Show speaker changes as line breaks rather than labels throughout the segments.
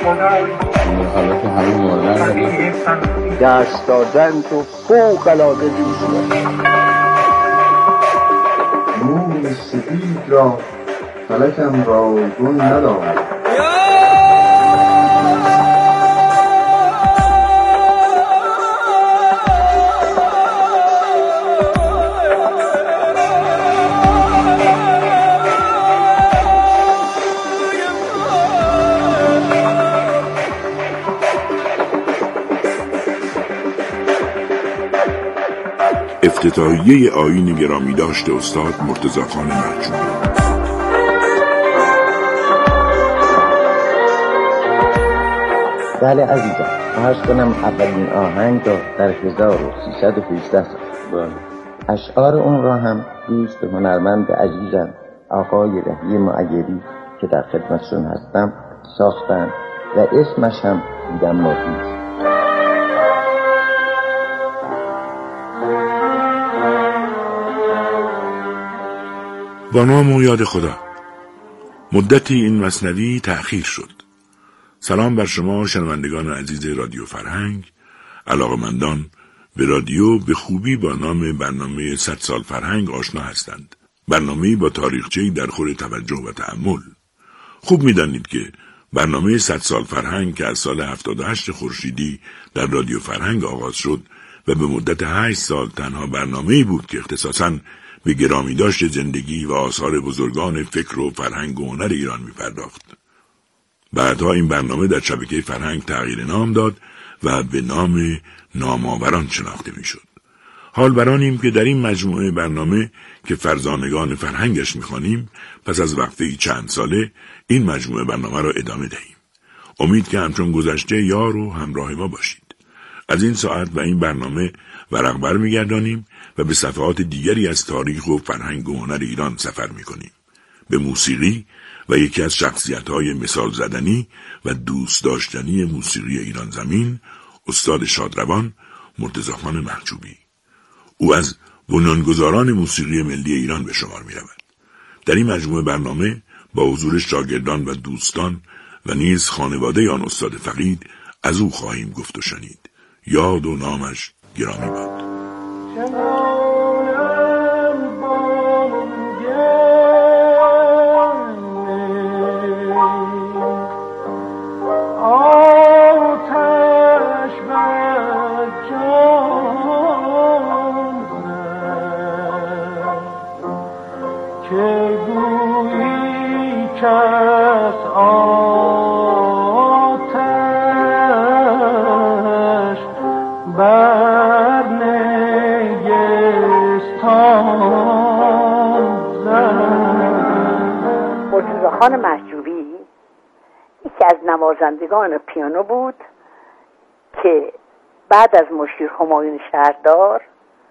حالا که همه مردن دست دادن تو فوق العاده دوست دارم.
موی سفید را فلکم را گل ندارد.
افتتاحیه آیین گرامی داشته استاد مرتضی‌خان محجوبی.
بله عزیزم، عرض کنم اولین آهنگ را در 1318 ساختم. اشعار اون را هم دوست هنرمند عزیزم آقای رهی معیری که در خدمتشون هستم ساختن و اسمش هم دیدم ماهی.
با نام و یاد خدا. مدتی این مثنوی تأخیر شد. سلام بر شما شنوندگان عزیز رادیو فرهنگ. علاقه‌مندان به رادیو به خوبی با نام برنامه 100 سال فرهنگ آشنا هستند. برنامه‌ای با تاریخچه‌ای در خور توجه و تأمل. خوب می‌دانید که برنامه 100 سال فرهنگ که از سال 78 خورشیدی در رادیو فرهنگ آغاز شد و به مدت 8 سال تنها برنامه‌ای بود که اختصاصاً به گرامی داشت زندگی و آثار بزرگان فکر و فرهنگ و هنر ایران می پرداخت. بعدها این برنامه در شبکه فرهنگ تغییر نام داد و به نام نامآوران شناخته می شد. حال برانیم که در این مجموعه برنامه که فرزانگان فرهنگش می خوانیم پس از وقفه‌ای چند ساله این مجموعه برنامه را ادامه دهیم. امید که همچون گذشته یار و همراه ما باشید. از این ساعت و این برنامه ورق بر می گردانیم و به صفحات دیگری از تاریخ و فرهنگ و هنر ایران سفر می‌کنیم. به موسیقی و یکی از شخصیت‌های مثال زدنی و دوست داشتنی موسیقی ایران زمین، استاد شادروان مرتضی‌خان محجوبی. او از بنیانگذاران موسیقی ملی ایران به شمار می‌رود. در این مجموعه برنامه با حضور شاگردان و دوستان و نیز خانواده آن استاد فقید از او خواهیم گفت و شنید. یاد و نامش گرامی باد.
مرتضی‌خان محجوبی یکی از نوازندگان پیانو بود که بعد از مشیر همایون شهردار،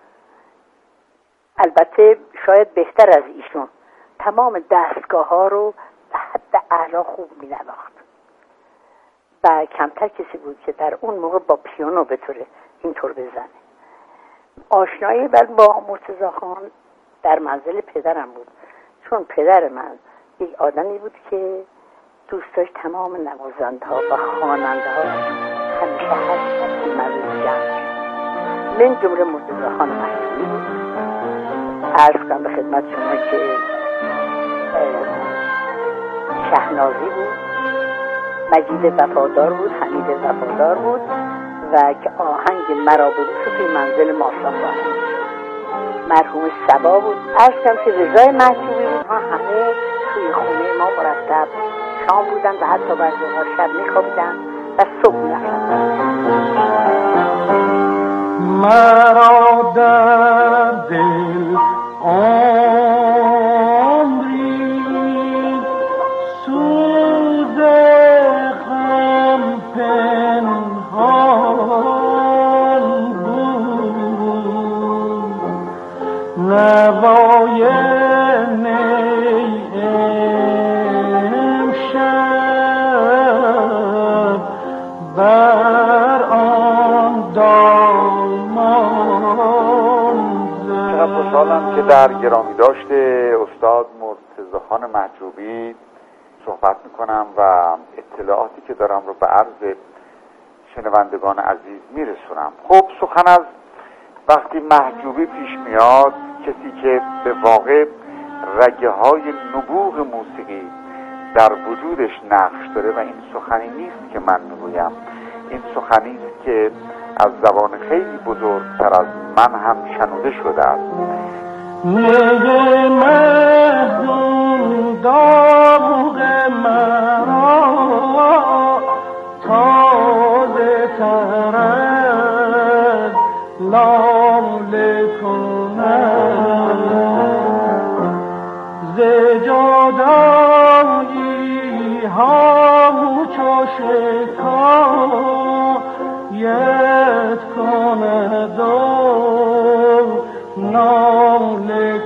البته شاید بهتر از ایشون، تمام دستگاه ها رو به حد اعلا خوب می نواخت و کمتر کسی بود که در اون موقع با پیانو بتونه اینطور بزنه. آشنایی با مرتضی‌خان در منزل پدرم بود، چون پدر من یک آدمی بود که دوست داشت تمام نوازنده‌ها و خواننده‌ها همیشه هست که منزل جمع من جمله مرتضی‌خان محجوبی. عرض کنم به خدمت شما که شهنازی بود، مجید وفادار بود، حمید وفادار بود و که آهنگ مرا بگو توی منزل ما ساختن. مرحوم سبا بود. عرض کنم که رضای محجوبی بود. ها همه توی خونه ما مرتب شام بودن و حتی بعضی ها شب میخوابیدن و صبح میرفتن.
مرا در دل عمری سوز غم پنهان بود، نوای نی امشب بر آن دامان زد.
خوشحالم که در گرامی داشته استاد مرتضی‌خان محجوبی صحبت میکنم و اطلاعاتی که دارم رو به عرض شنوندگان عزیز میرسونم. خب سخن از وقتی محجوبی پیش میاد، کسی که به واقع رگه های نبوغ موسیقی در وجودش نقش داره و این سخنی نیست که من میگویم، این سخنی است که از زبان خیلی بزرگتر از من هم شنوده شده است.
نگه مهدون داغ مرا تازه تر از لاله کند، ز جدایی ها چو شکایت کند و ناله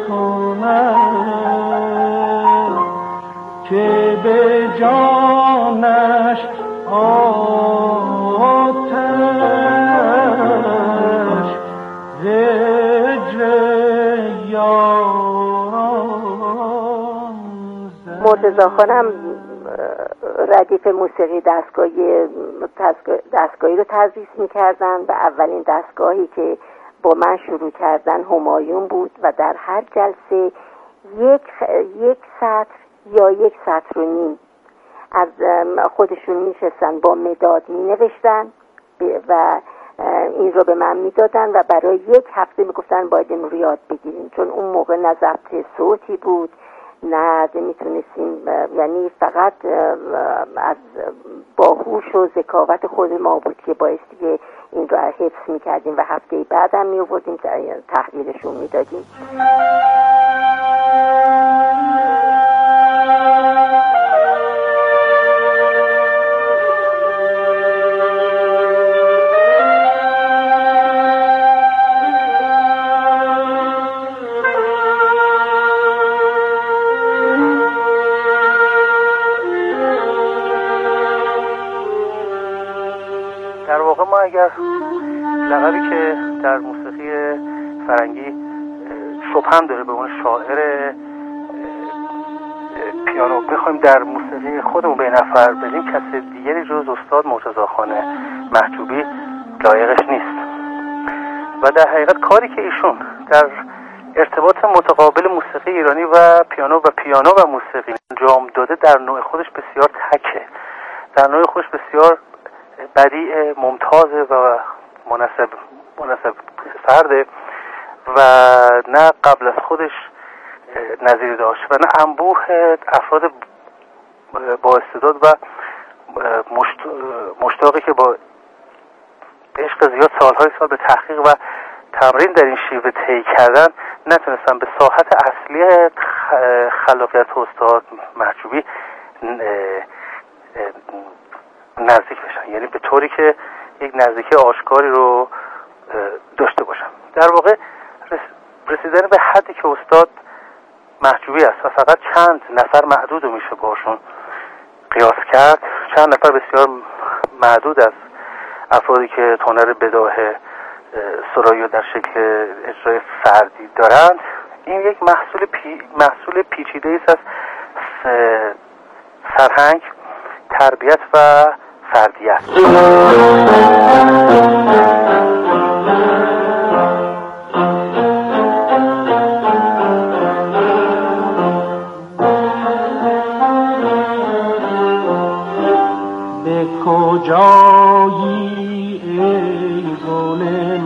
کند، که به جانش آتش هجر یاران زد.
مرتضی خانم ردیف موسیقی دستگاهی رو تدریس می‌کردن و اولین دستگاهی که با من شروع کردن همایون بود و در هر جلسه یک سطر یا 1.5 سطر از خودشون می‌نشستن با مداد می‌نوشتن و این رو به من میدادن و برای 1 هفته میگفتن باید این رو یاد بگیریم، چون اون موقع نه ضبط صوتی بود نه میتونستیم، یعنی فقط از باهوش و ذکاوت خود ما بود که بایستی که این رو حفظ میکردیم و هفته بعد هم میوردیم تحویلشون میدادیم.
اگر لقبی که در موسیقی فرنگی شوپن داره به عنوان شاعر پیانو بخوایم در موسیقی خودمون به نفر بدیم، کسی دیگری جز استاد مرتضی خان محجوبی لایقش نیست. و در حقیقت کاری که ایشون در ارتباط متقابل موسیقی ایرانی و پیانو و موسیقی انجام داده در نوع خودش بسیار تکه، در نوع خودش بسیار بدیع ممتازه و مناسب فرده و نه قبل از خودش نظیر داشت و نه انبوه افراد با استعداد و مشتاقی که با عشق زیاد سالهای سال به تحقیق و تمرین در این شیوه طی کردن نتونستن به ساحت اصلی خلاقیت استاد محجوبی نزدیک بشن، یعنی به طوری که یک نزدیکی آشکاری رو داشته باشن. در واقع رسیدن به حدی که استاد محجوبی است و فقط چند نفر معدود رو میشه باشون قیاس کرد، چند نفر بسیار معدود از افرادی که هنر بداهه سرایی در شکل اجرای فردی دارند، این یک محصول پیچیده است از فرهنگ، تربیت و فردیت.
به کجایی ای گل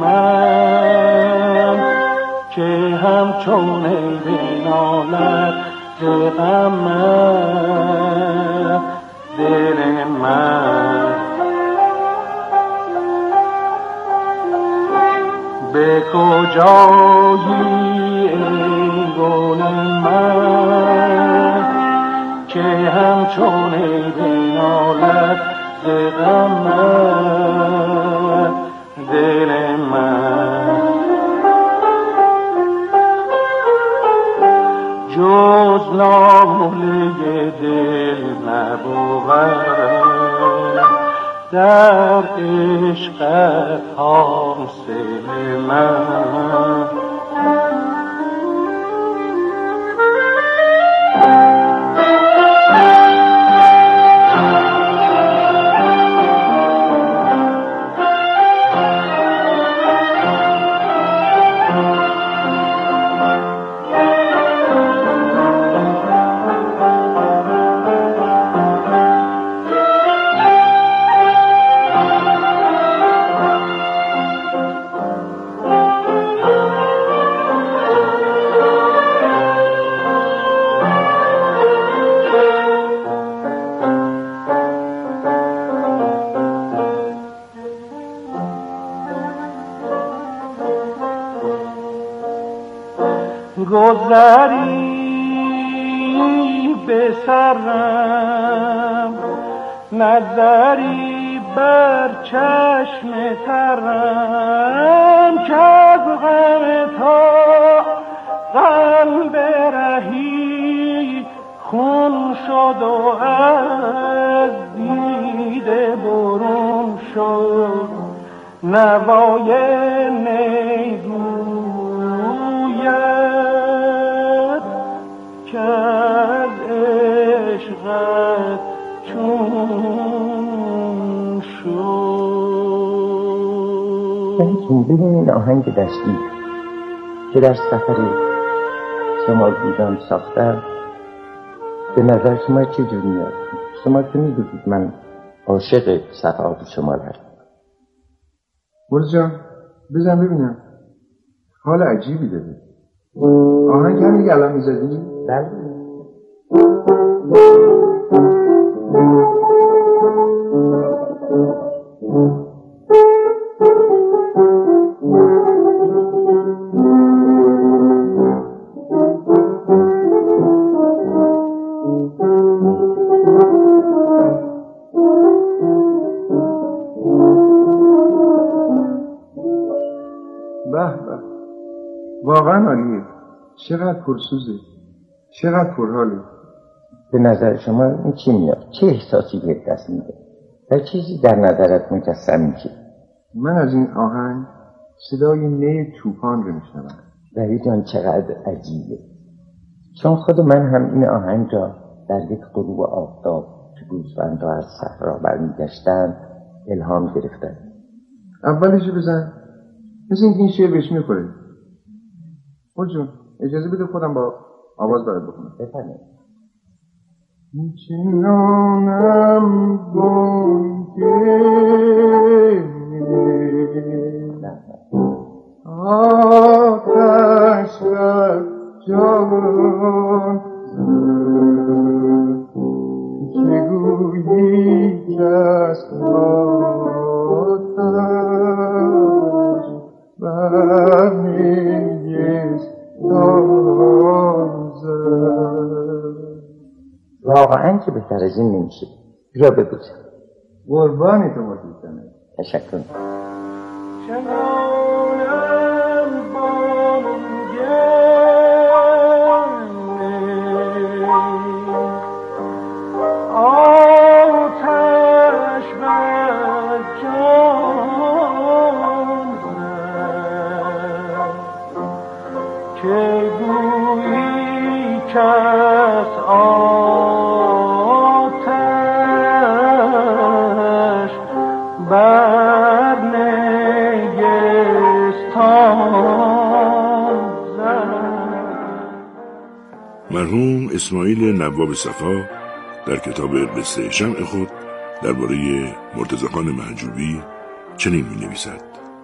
من که همچون بنالد ز غم دل من، به کجایی ای گل من که همچون بنالد ز غم دل من، جز ناله دل نبود در عشقت حاصل من. گذری به سرم، نظری بر چشم ترم، که از غم تا قلب رهی خون شد و از دیده برون شد. نوای نی گوید که از عشقت چون شد.
ببین این آهنگ دستی که در سفر شما دیدم ساختم، به نظر شما چه جور میاد؟ شما که میدونید من عاشق صفحات شما هستم.
مرز جان بزن ببینم، حال عجیبی داره. آهنگ هم دیگه الان میزدی؟
بله.
واقعا عالیه. چقدر پرسوزه، چقدر پرحاله.
به نظر شما این چی میاد؟ چه احساسی به دست میده؟ و چیزی در نظرت مجسم میشه؟
من از این آهنگ صدای نی طوفان رو میشنوم.
ولی جان چقدر عجیبه، چون خود من هم این آهنگ را در یک غروب آفتاب که گوسفندها از صحرا برمیگشتند الهام گرفتم.
اولش بزن، مثل اینکه این شعر بهش میخوره. جون اجازه بده خودم با آواز برات بخونم.
بفرمایید.
چنانم گنگه آتش و جان که گویی کس آتش بر نیست
واقعا که بهتر از این نمیشه. بیا ببوسم.
قربانی تو مدیدنه.
تشکر.
مرحوم اسماعیل نواب صفا در کتاب قصه شمع خود درباره مرتضی خان محجوبی چنین می‌نویسد: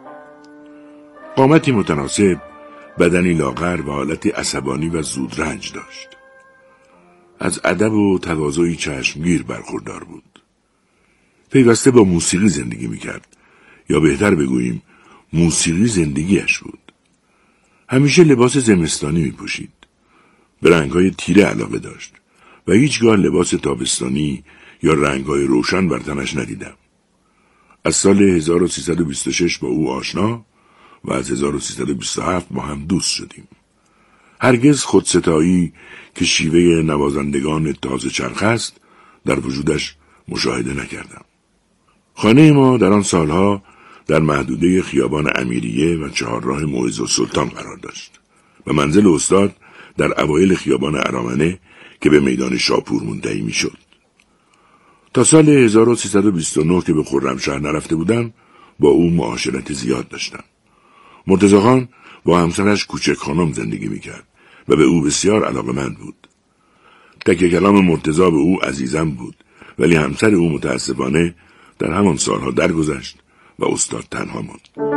قامتی متناسب، بدنی لاغر و حالتی عصبانی و زودرنج داشت. از ادب و تواضعی چشمگیر برخوردار بود. پیوسته با موسیقی زندگی می‌کرد، یا بهتر بگوییم موسیقی زندگیش بود. همیشه لباس زمستانی می‌پوشید. به رنگ‌های تیره علاقه داشت و هیچگاه لباس تابستانی یا رنگ‌های روشن بر تنش ندیدم. از سال 1326 با او آشنا و از 1327 با هم دوست شدیم. هرگز خودستایی که شیوه نوازندگان تازه چرخ است در وجودش مشاهده نکردم. خانه ما در آن سالها در محدوده خیابان امیریه و چهارراه معزالسلطان قرار داشت و منزل استاد در اوایل خیابان ارامنه که به میدان شاپور منتهی میشد. تا سال 1329 که به خرمشهر نرفته بودم با او معاشرت زیاد داشتم. مرتضی خان با همسرش کوچک خانم زندگی میکرد و به او بسیار علاقه‌مند بود. تکیه کلام مرتضی به او عزیزم بود، ولی همسر او متاسفانه در همان سالها درگذشت و استاد تنها ماند.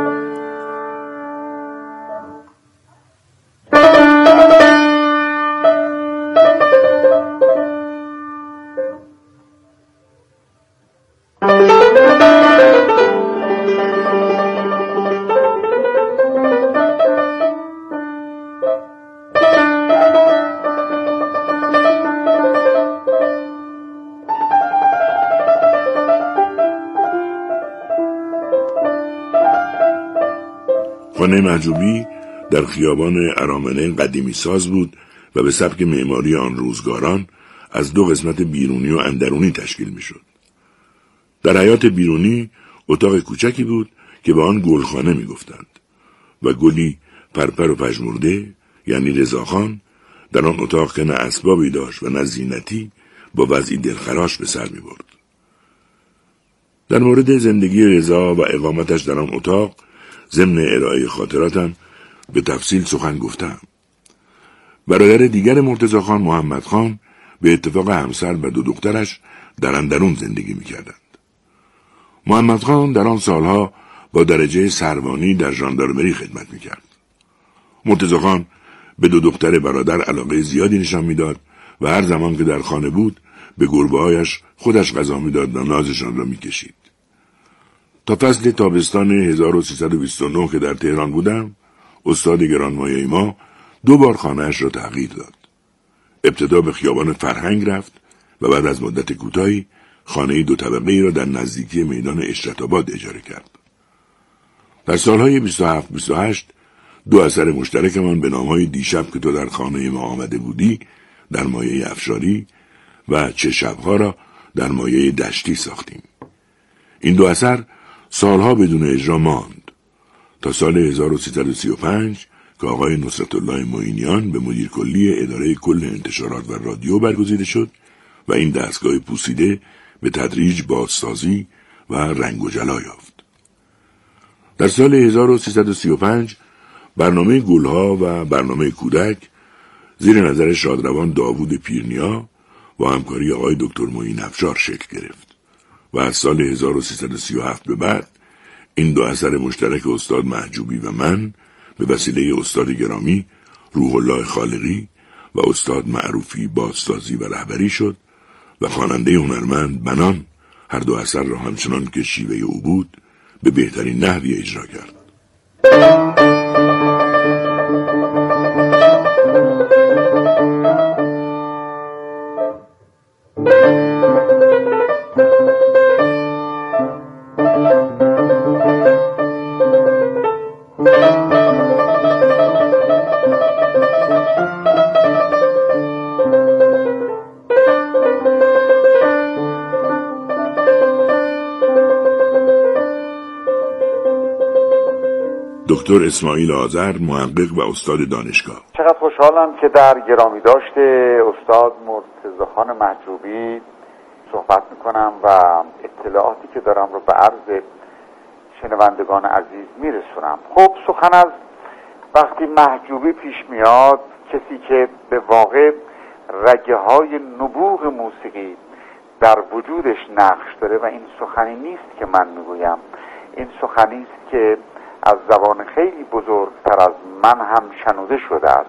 خانه محجوبی در خیابان ارامنه قدیمی ساز بود و به سبک معماری آن روزگاران از 2 قسمت بیرونی و اندرونی تشکیل میشد. در حیاط بیرونی اتاق کوچکی بود که به آن گلخانه میگفتند و گلی پرپر و پژمرده یعنی رضاخان در آن اتاق که نه اسبابی داشت و نه زینتی با وضعی دلخراش به سر میبرد. در مورد زندگی رضا و اقامتش در آن اتاق ضمن ارائه خاطراتم به تفصیل سخن گفتم. برادر دیگر مرتضی خان، محمد خان، به اتفاق همسر و 2 دخترش در اندرون زندگی میکردند. محمد خان در آن سالها با درجه سروانی در ژاندارمری خدمت میکرد. مرتضی خان به 2 دختر برادر علاقه زیادی نشان میداد و هر زمان که در خانه بود به گربه‌هایش خودش غذا میداد و نازشان را میکشید. تا فصل تابستان 1329 که در تهران بودم، استاد گرانمایه ما 2 بار خانه‌اش را تغییر داد. ابتدا به خیابان فرهنگ رفت و بعد از مدت کوتاهی خانه 2 طبقه‌ای را در نزدیکی میدان اشرت‌آباد اجاره کرد. در سالهای 27-28 2 اثر مشترکمان به نامهای دیشب که تو در خانه ما آمده بودی در مایه افشاری و چه شبها را در مایه دشتی ساختیم. این 2 اثر سالها بدون اجرا ماند تا سال 1335 که آقای نصرت الله معینیان به مدیر کلی اداره کل انتشارات و رادیو برگزیده شد و این دستگاه پوسیده به تدریج بازسازی و رنگ و جلا یافت. در سال 1335 برنامه گلها و برنامه کودک زیر نظر شادروان داوود پیرنیا با همکاری آقای دکتر معین افشار شکل گرفت و از سال 1337 به بعد این 2 اثر مشترک استاد محجوبی و من به وسیله استاد گرامی روح الله خالقی و استاد معروفی بازسازی و رهبری شد و خواننده هنرمند بنان هر 2 اثر را همچنان که شیوه او بود به بهترین نحوی اجرا کرد. دکتر اسماعیل آذر، محقق و استاد دانشگاه.
چقدر خوشحالم که در گرامی داشته استاد مرتضی خان محجوبی صحبت میکنم و اطلاعاتی که دارم رو به عرض شنوندگان عزیز میرسونم. خب سخن از وقتی محجوبی پیش میاد، کسی که به واقع رگه های نبوغ موسیقی در وجودش نقش داره و این سخنی نیست که من میگویم، این سخنی است که از زبان خیلی بزرگتر از من هم شنوده شده است.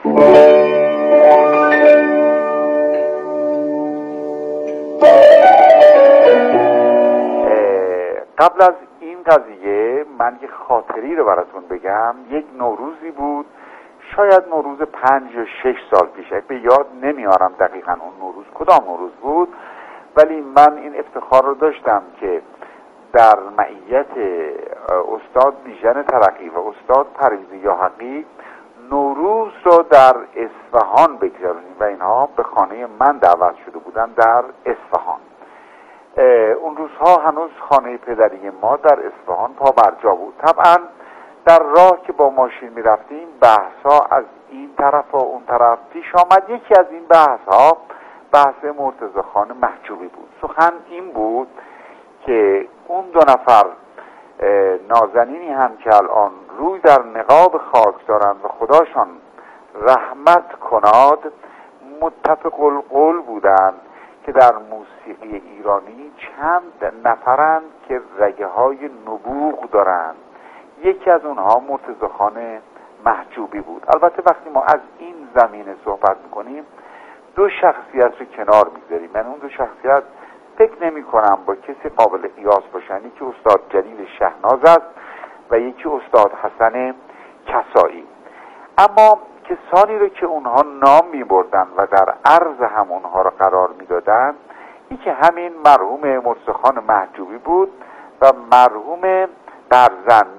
قبل از این قضیه من یک خاطری رو براتون بگم. یک نوروزی بود، شاید نوروز 5 یا 6 سال پیش، به یاد نمیارم دقیقاً اون نوروز کدام نوروز بود، ولی من این افتخار رو داشتم که در معیت استاد بیژن ترقی و استاد پریزی یاحقی نوروز رو در اصفهان بگذرونیم و اینها به خانه من دعوت شده بودن در اصفهان. اون روزها هنوز خانه پدری ما در اصفهان پا برجا بود. طبعا در راه که با ماشین می رفتیم بحثا از این طرف و اون طرف پیش آمد. یکی از این بحثها بحث مرتضی خان محجوبی بود. سخن این بود که اون 2 نفر نازنینی هم که الان روی در نقاب خاک دارند و خداشان رحمت کناد، متفق القول بودند که در موسیقی ایرانی چند نفرند که رگه های نبوغ دارند. یکی از اونها مرتضی خان محجوبی بود. البته وقتی ما از این زمینه صحبت میکنیم 2 شخصیت رو کنار میگذاریم. من اون 2 شخصیت فکر نمی کنم با کسی قابل قیاس باشن. یکی استاد جلیل شهناز است و یکی استاد حسن کسایی. اما کسانی رو که اونها نام می بردن و در عرض هم اونها رو قرار می دادن، یکی همین مرحوم مرتضی خان محجوبی بود و مرحوم برزنده بود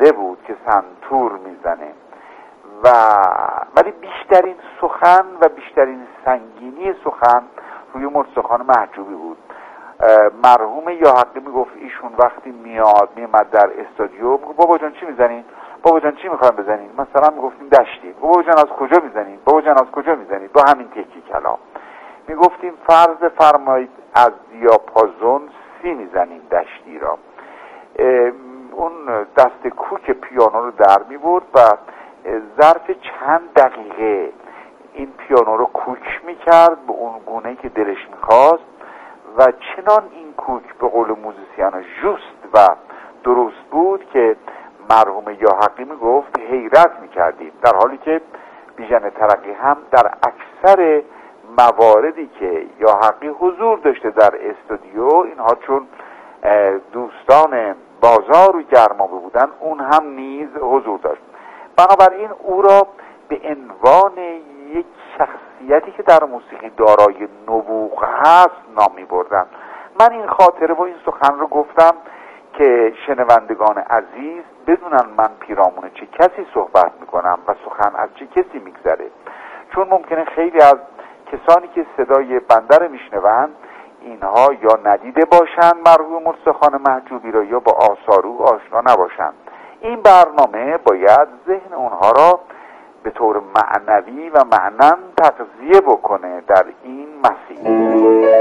که سنتور میزنه ولی بیشترین سخن و بیشترین سنگینی سخن روی مرتضی محجوبی بود. مرحوم یاحقی میگفت ایشون وقتی میمد در استودیو میگفت بابا جان چی میزنین؟ بابا جان چی میخوایم بزنین؟ مثلا میگفتیم دشتی. بابا جان از کجا میزنین؟ بابا جان از کجا میزنین؟ با همین تکی کلام میگفتیم فرض فرمایید از دیاپازون سی میزنیم دشتی را. اون دست کوک پیانو رو در میبرد و ظرف چند دقیقه این پیانو رو کوک میکرد به اون گونه‌ای که دلش میخواست و چنان این کوک به قول موزیسیانا جوست و درست بود که مرحوم یاحقی میگفت حیرت میکردیم، در حالی که بیژن ترقی هم در اکثر مواردی که یاحقی حضور داشته در استودیو، اینها چون دوستان بازار و گرمابه بودن اون هم نیز حضور داشت. بنابراین او را به عنوان یک شخصیتی که در موسیقی دارای نبوغ هست نام می‌بردند. من این خاطره و این سخن رو گفتم که شنوندگان عزیز بدونن من پیرامون چه کسی صحبت میکنم و سخن از چه کسی میگذره، چون ممکنه خیلی از کسانی که صدای بنده رو میشنوند اینها یا ندیده باشند مرحوم مرتضی محجوبی را یا با آثار او آشنا نباشند. این برنامه باید ذهن اونها را به طور معنوی و معنن تغذیه بکنه در این مسیر.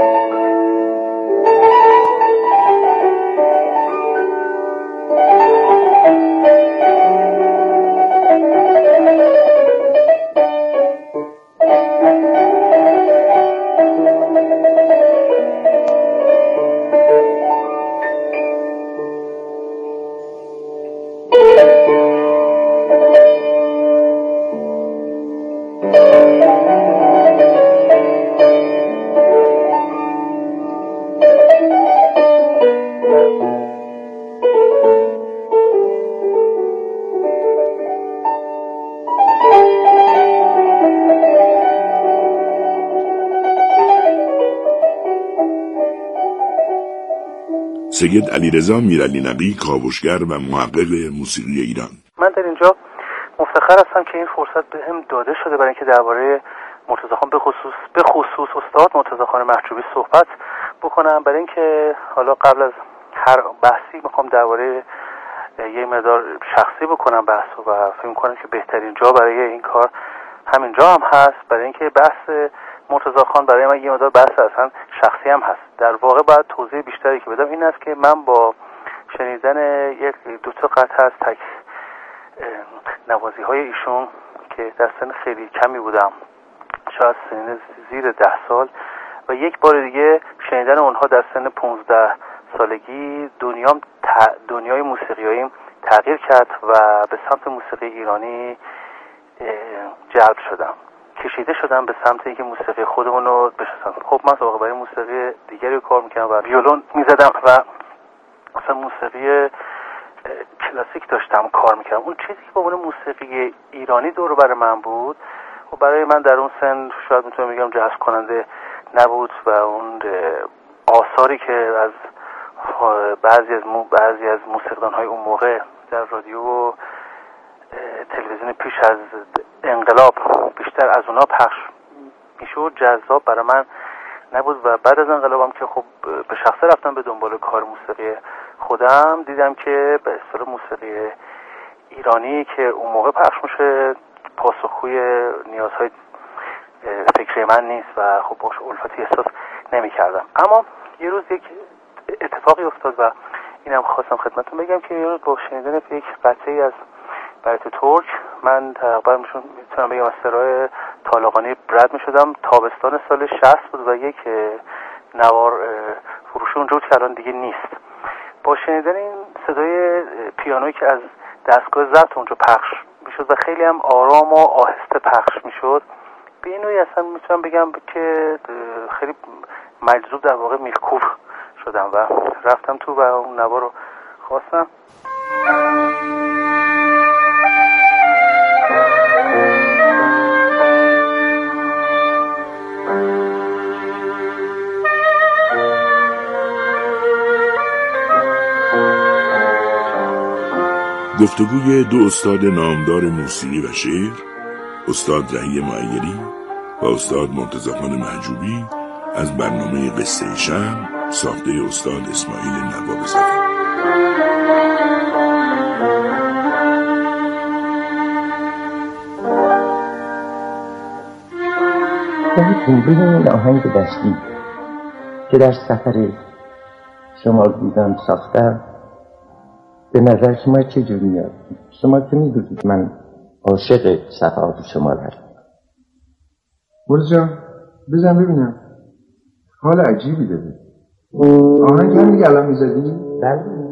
سید علیرضا میرعلی کاوشگر و محقق موسیقی ایران.
من در اینجا مفتخر هستم که این فرصت بهم داده شده برای اینکه درباره مرتضی خان به خصوص استاد مرتضی خان محجوبی صحبت بکنم. برای اینکه حالا قبل از هر بحثی میخوام درباره یه مقدار شخصی بکنم بحثو و فکر می‌کنم که بهترین جا برای این کار همینجا هم هست، برای اینکه بحث مرتضی خان برای من یه مقدار بحث اصلا شخصی هم هست. در واقع باید توضیح بیشتری که بدم این است که من با شنیدن یک دو تا قطعه از تک نوازی های ایشون که در سن خیلی کمی بودم، شاید سن زیر 10 سال، و یک بار دیگه شنیدن اونها در سن 15 سالگی دنیای موسیقیاییم تغییر کرد و به سمت موسیقی ایرانی جلب شدم، کشیده شدم به سمت اینکه موسیقی خودمون رو بشناسم. خب من واقعا برای موسیقی دیگری کار میکردم و ویولون میزدم و مثلا موسیقی کلاسیک داشتم کار میکردم. اون چیزی که با اون موسیقی ایرانی دور بر من بود و برای من در اون سن شاید میتونم بگم جذب کننده نبود و اون آثاری که از بعضی از موسیقیدان‌های اون موقع در رادیو و تلویزیون پیش از انقلاب بیشتر از اونا پخش میشد جذاب برای من نبود. و بعد از انقلابم که خب به شخصه رفتم به دنبال کار موسیقی خودم، دیدم که به اصطلاح موسیقی ایرانی که اون موقع پخش میشه پاسخگوی نیازهای فکری من نیست و خب باش الفتی احساس نمی‌کردم. اما یه روز یک اتفاقی افتاد و اینم خواستم خدمتتون بگم که یه روز با شنیدن یک قطعه‌ای از برات ترک من تقریبا میتونم بگم از سرای طالقانی رد میشدم. تابستان سال 60 بود و یک نوار فروش اونجا که الان دیگه نیست. با شنیدن این صدای پیانویی که از دستگاه ضبط اونجا پخش میشد و خیلی هم آرام و آهسته پخش میشد، به این نوعی اصلا میتونم بگم که خیلی مجذوب در واقع میلکوف شدم و رفتم تو و اون نوار رو خواستم.
گفتگوی دو استاد نامدار موسیقی و شعر، استاد رهی معیری و استاد مرتضی‌خان محجوبی، از برنامه قصه شمع ساخته استاد اسماعیل نواب صفی.
ببین این آهنگ دستی که در سفر شمال بودم ساختم، به نظر شما چجوری میاد؟ شما که میدونید من عاشق صفحات شمال هستم.
مرز جان بزن ببینم، حال عجیبی داره. آهنگ هم دیگه الان میزدی؟
بله.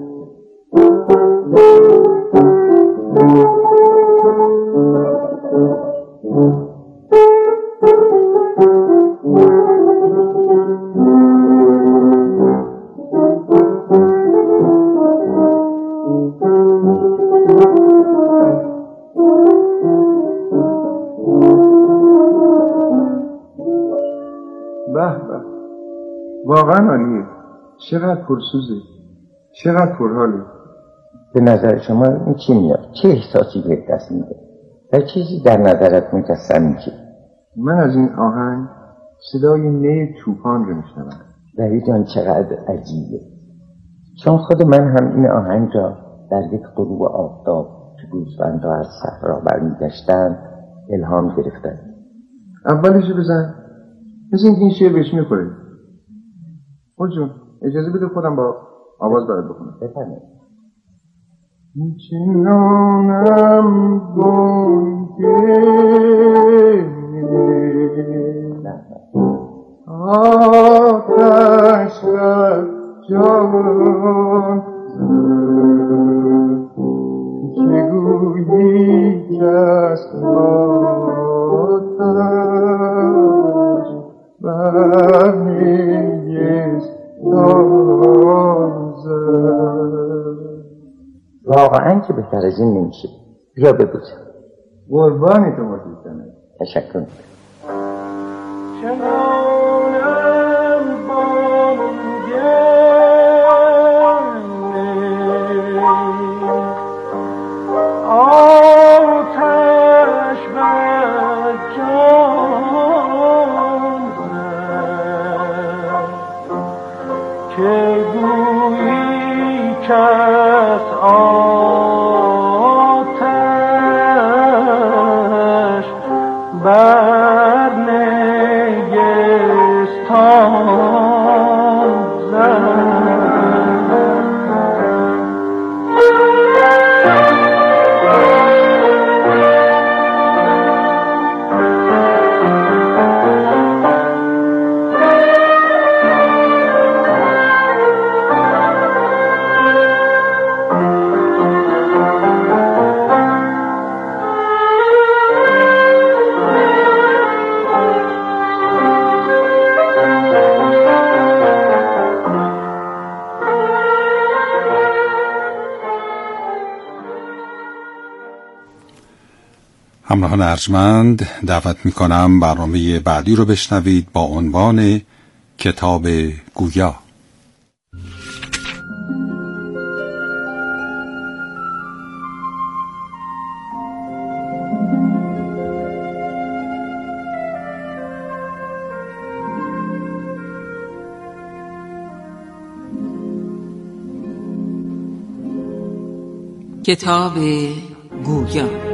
واقعا عالیه. چقدر پرسوزه، چقدر پرحاله.
به نظر شما این چی میاد؟ چه احساسی به دست میده؟ و چیزی در نظرت مجسم میشه؟
من از این آهنگ صدای نی طوفان رو میشنوم.
رهی جان چقدر عجیبه، چون خود من هم این آهنگ را در یک غروب آفتاب که گوسفندها از صحرا برمیگشتند الهام گرفتم.
اولشو بزن، مثل اینکه این شعر بهش میخوره. خود جون اجازه بده خودم با آواز برات بخونم.
بفرمایید.
چنانم گنگه آتش و جان که گویی کس آتش برنیست
واقعا که بهتر از این نمیشه. بیا بگوزم.
قربانی تو مجیدنه.
تشکر.
چنانم بانگه آتش بر جان که گویی کس آتش بر نیستان زد.
همراهان ارجمند، دعوت می‌کنم برنامه بعدی رو بشنوید با عنوان کتاب گویا.
کتاب گویا.